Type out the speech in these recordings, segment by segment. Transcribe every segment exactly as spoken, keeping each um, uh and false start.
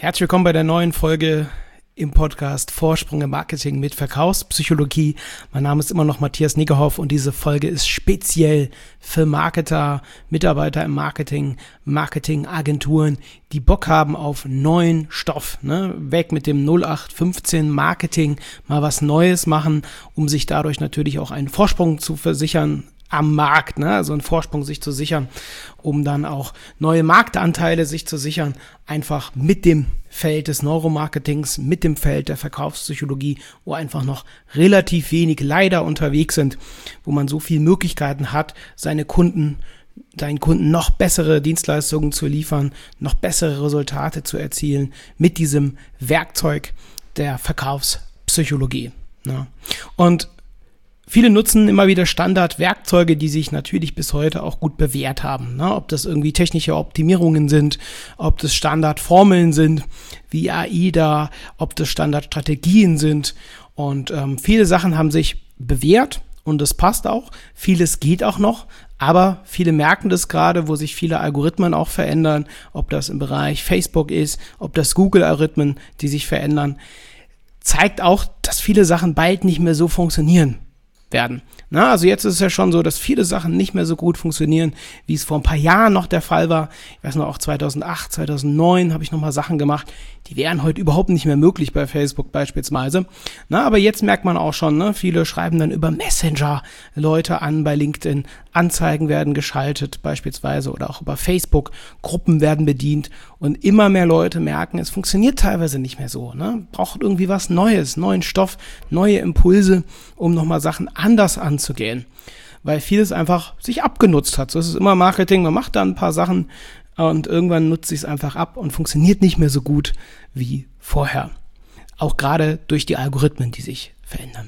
Herzlich willkommen bei der neuen Folge im Podcast Vorsprung im Marketing mit Verkaufspsychologie. Mein Name ist immer noch Matthias Niggerhoff und diese Folge ist speziell für Marketer, Mitarbeiter im Marketing, Marketingagenturen, die Bock haben auf neuen Stoff. Ne? Weg mit dem null acht fünfzehn Marketing, mal was Neues machen, um sich dadurch natürlich auch einen Vorsprung zu versichern am Markt, ne? Also einen Vorsprung sich zu sichern, um dann auch neue Marktanteile sich zu sichern, einfach mit dem Feld des Neuromarketings, mit dem Feld der Verkaufspsychologie, wo einfach noch relativ wenig leider unterwegs sind, wo man so viele Möglichkeiten hat, seine Kunden, seinen Kunden noch bessere Dienstleistungen zu liefern, noch bessere Resultate zu erzielen mit diesem Werkzeug der Verkaufspsychologie. Ne? Und viele nutzen immer wieder Standardwerkzeuge, die sich natürlich bis heute auch gut bewährt haben. Ne? Ob das irgendwie technische Optimierungen sind, ob das Standardformeln sind, wie A I da, ob das Standardstrategien sind. Und ähm, viele Sachen haben sich bewährt und das passt auch. Vieles geht auch noch, aber viele merken das gerade, wo sich viele Algorithmen auch verändern, ob das im Bereich Facebook ist, ob das Google-Algorithmen, die sich verändern, zeigt auch, dass viele Sachen bald nicht mehr so funktionieren werden. Na, also jetzt ist es ja schon so, dass viele Sachen nicht mehr so gut funktionieren, wie es vor ein paar Jahren noch der Fall war. Ich weiß noch, auch zweitausendacht, zweitausendneun habe ich nochmal Sachen gemacht, die wären heute überhaupt nicht mehr möglich bei Facebook beispielsweise. Na, aber jetzt merkt man auch schon, ne, viele schreiben dann über Messenger Leute an bei LinkedIn, Anzeigen werden geschaltet beispielsweise oder auch über Facebook, Gruppen werden bedient und immer mehr Leute merken, es funktioniert teilweise nicht mehr so. Ne? Braucht irgendwie was Neues, neuen Stoff, neue Impulse, um nochmal Sachen anders anzugehen, weil vieles einfach sich abgenutzt hat. So ist es immer Marketing, man macht da ein paar Sachen und irgendwann nutzt sich es einfach ab und funktioniert nicht mehr so gut wie vorher. Auch gerade durch die Algorithmen, die sich verändern.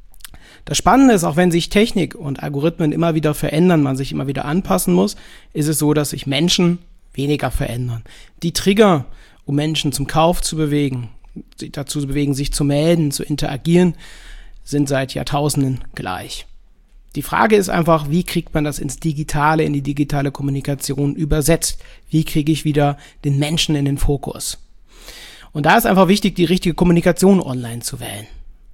Das Spannende ist, auch wenn sich Technik und Algorithmen immer wieder verändern, man sich immer wieder anpassen muss, ist es so, dass sich Menschen weniger verändern. Die Trigger, um Menschen zum Kauf zu bewegen, sie dazu zu bewegen, sich zu melden, zu interagieren, sind seit Jahrtausenden gleich. Die Frage ist einfach, wie kriegt man das ins Digitale, in die digitale Kommunikation übersetzt? Wie kriege ich wieder den Menschen in den Fokus? Und da ist einfach wichtig, die richtige Kommunikation online zu wählen.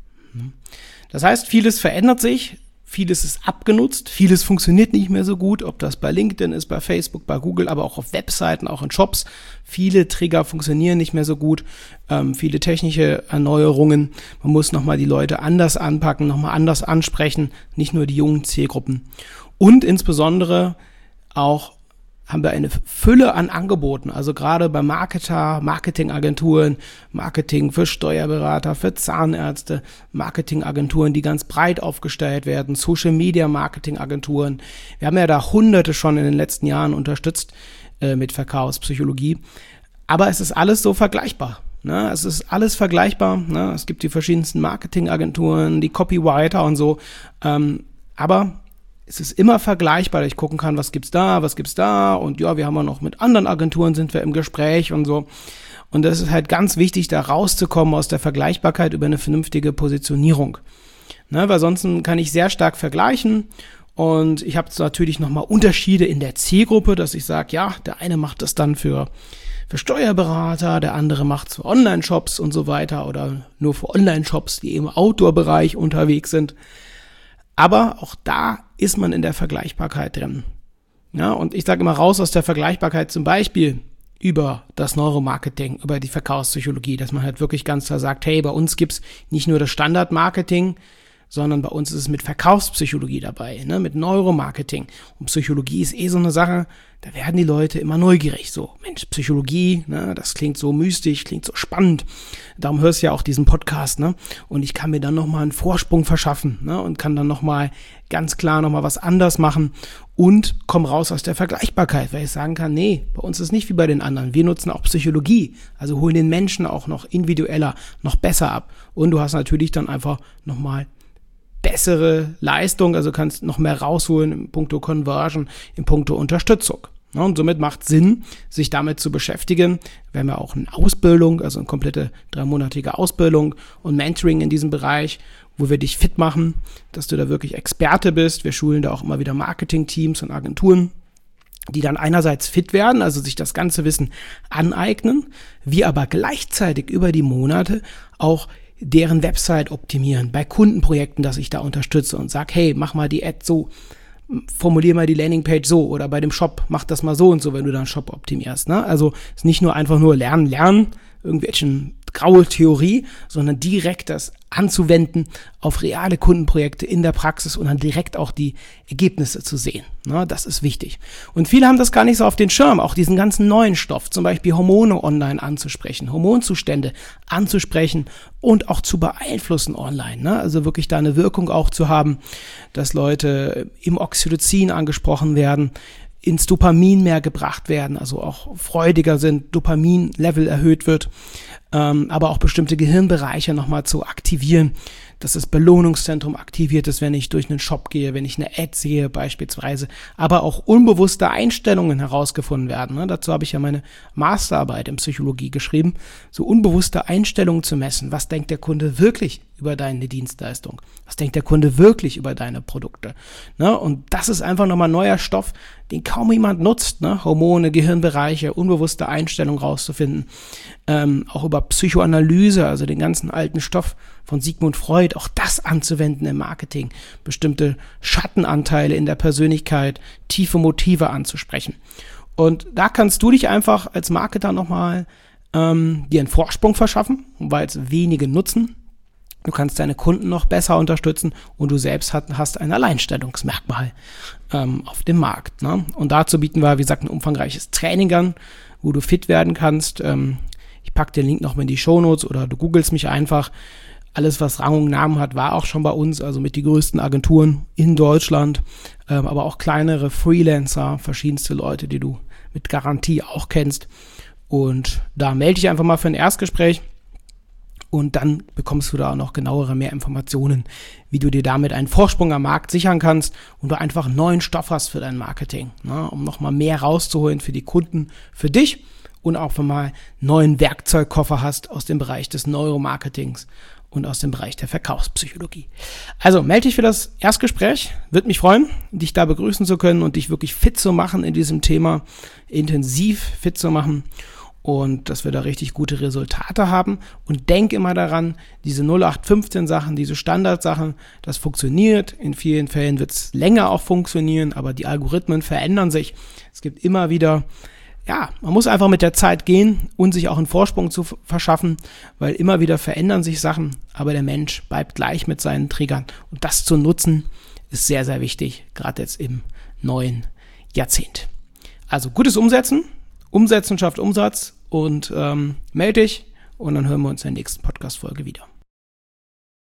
Das heißt, vieles verändert sich, vieles ist abgenutzt, vieles funktioniert nicht mehr so gut, ob das bei LinkedIn ist, bei Facebook, bei Google, aber auch auf Webseiten, auch in Shops. Viele Trigger funktionieren nicht mehr so gut, ähm, viele technische Erneuerungen. Man muss nochmal die Leute anders anpacken, nochmal anders ansprechen, nicht nur die jungen Zielgruppen. Und insbesondere auch haben wir eine Fülle an Angeboten, also gerade bei Marketer, Marketingagenturen, Marketing für Steuerberater, für Zahnärzte, Marketingagenturen, die ganz breit aufgestellt werden, Social-Media-Marketingagenturen. Wir haben ja da hunderte schon in den letzten Jahren unterstützt äh, mit Verkaufspsychologie, aber es ist alles so vergleichbar. Ne? Es ist alles vergleichbar, ne? Es gibt die verschiedensten Marketingagenturen, die Copywriter und so, ähm, aber es ist immer vergleichbar, dass ich gucken kann, was gibt's da, was gibt's da und ja, wir haben ja noch mit anderen Agenturen sind wir im Gespräch und so. Und das ist halt ganz wichtig, da rauszukommen aus der Vergleichbarkeit über eine vernünftige Positionierung. Ne, weil sonst kann ich sehr stark vergleichen und ich habe natürlich nochmal Unterschiede in der Zielgruppe, dass ich sage, ja, der eine macht das dann für für Steuerberater, der andere macht es für Online-Shops und so weiter oder nur für Online-Shops, die im Outdoor-Bereich unterwegs sind. Aber auch da ist man in der Vergleichbarkeit drin. Ja, und ich sage immer raus aus der Vergleichbarkeit zum Beispiel über das Neuromarketing, über die Verkaufspsychologie, dass man halt wirklich ganz klar sagt, hey, bei uns gibt's nicht nur das Standardmarketing, sondern bei uns ist es mit Verkaufspsychologie dabei, ne, mit Neuromarketing. Und Psychologie ist eh so eine Sache, da werden die Leute immer neugierig. So, Mensch, Psychologie, ne, das klingt so mystisch, klingt so spannend. Darum hörst du ja auch diesen Podcast, ne? Und ich kann mir dann nochmal einen Vorsprung verschaffen, ne? Und kann dann nochmal ganz klar nochmal was anders machen und komm raus aus der Vergleichbarkeit, weil ich sagen kann, nee, bei uns ist nicht wie bei den anderen. Wir nutzen auch Psychologie, also holen den Menschen auch noch individueller, noch besser ab. Und du hast natürlich dann einfach nochmal bessere Leistung, also kannst noch mehr rausholen in puncto Conversion, in puncto Unterstützung. Ja, und somit macht Sinn, sich damit zu beschäftigen. Wir haben ja auch eine Ausbildung, also eine komplette dreimonatige Ausbildung und Mentoring in diesem Bereich, wo wir dich fit machen, dass du da wirklich Experte bist. Wir schulen da auch immer wieder Marketing-Teams und Agenturen. die dann einerseits fit werden, also sich das ganze Wissen aneignen, wir aber gleichzeitig über die Monate auch deren Website optimieren, bei Kundenprojekten, dass ich da unterstütze und sage, hey, mach mal die Ad so, formulier mal die Landingpage so oder bei dem Shop mach das mal so und so, wenn du dann Shop optimierst. Ne? Also ist nicht nur einfach nur lernen, lernen, irgendwelchen graue Theorie, sondern direkt das anzuwenden auf reale Kundenprojekte in der Praxis und dann direkt auch die Ergebnisse zu sehen. Ne, das ist wichtig. Und viele haben das gar nicht so auf den Schirm, auch diesen ganzen neuen Stoff, zum Beispiel Hormone online anzusprechen, Hormonzustände anzusprechen und auch zu beeinflussen online. Ne? Also wirklich da eine Wirkung auch zu haben, dass Leute im Oxytocin angesprochen werden, ins Dopamin mehr gebracht werden, also auch freudiger sind, Dopamin-Level erhöht wird, ähm, aber auch bestimmte Gehirnbereiche nochmal zu aktivieren, dass das Belohnungszentrum aktiviert ist, wenn ich durch einen Shop gehe, wenn ich eine Ad sehe beispielsweise, aber auch unbewusste Einstellungen herausgefunden werden. Ne? Dazu habe ich ja meine Masterarbeit in Psychologie geschrieben, so unbewusste Einstellungen zu messen. Was denkt der Kunde wirklich über deine Dienstleistung? Was denkt der Kunde wirklich über deine Produkte? Ne? Und das ist einfach nochmal neuer Stoff, den kaum jemand nutzt. Ne? Hormone, Gehirnbereiche, unbewusste Einstellungen rauszufinden. Ähm, auch über Psychoanalyse, also den ganzen alten Stoff von Sigmund Freud, auch das anzuwenden im Marketing. Bestimmte Schattenanteile in der Persönlichkeit, tiefe Motive anzusprechen. Und da kannst du dich einfach als Marketer nochmal ähm, dir einen Vorsprung verschaffen, weil es wenige nutzen. Du kannst deine Kunden noch besser unterstützen und du selbst hat, hast ein Alleinstellungsmerkmal ähm, auf dem Markt. Ne? Und dazu bieten wir, wie gesagt, ein umfangreiches Training an, wo du fit werden kannst. Ähm, ich packe den Link noch mal in die Shownotes oder du googelst mich einfach. Alles, was Rang und Namen hat, war auch schon bei uns, also mit die größten Agenturen in Deutschland, ähm, aber auch kleinere Freelancer, verschiedenste Leute, die du mit Garantie auch kennst. Und da melde dich einfach mal für ein Erstgespräch. Und dann bekommst du da noch genauere mehr Informationen, wie du dir damit einen Vorsprung am Markt sichern kannst und du einfach neuen Stoff hast für dein Marketing, ne, um nochmal mehr rauszuholen für die Kunden, für dich und auch wenn mal neuen Werkzeugkoffer hast aus dem Bereich des Neuromarketings und aus dem Bereich der Verkaufspsychologie. Also melde dich für das Erstgespräch, würde mich freuen, dich da begrüßen zu können und dich wirklich fit zu machen in diesem Thema, intensiv fit zu machen. Und dass wir da richtig gute Resultate haben. Und denk immer daran, diese null acht fünfzehn Sachen, diese Standardsachen, das funktioniert. In vielen Fällen wird es länger auch funktionieren, aber die Algorithmen verändern sich. Es gibt immer wieder, ja, man muss einfach mit der Zeit gehen und sich auch einen Vorsprung zu verschaffen, weil immer wieder verändern sich Sachen, aber der Mensch bleibt gleich mit seinen Triggern. Und das zu nutzen, ist sehr, sehr wichtig, gerade jetzt im neuen Jahrzehnt. Also gutes Umsetzen. Umsetzen schafft Umsatz und ähm, melde dich und dann hören wir uns in der nächsten Podcast-Folge wieder.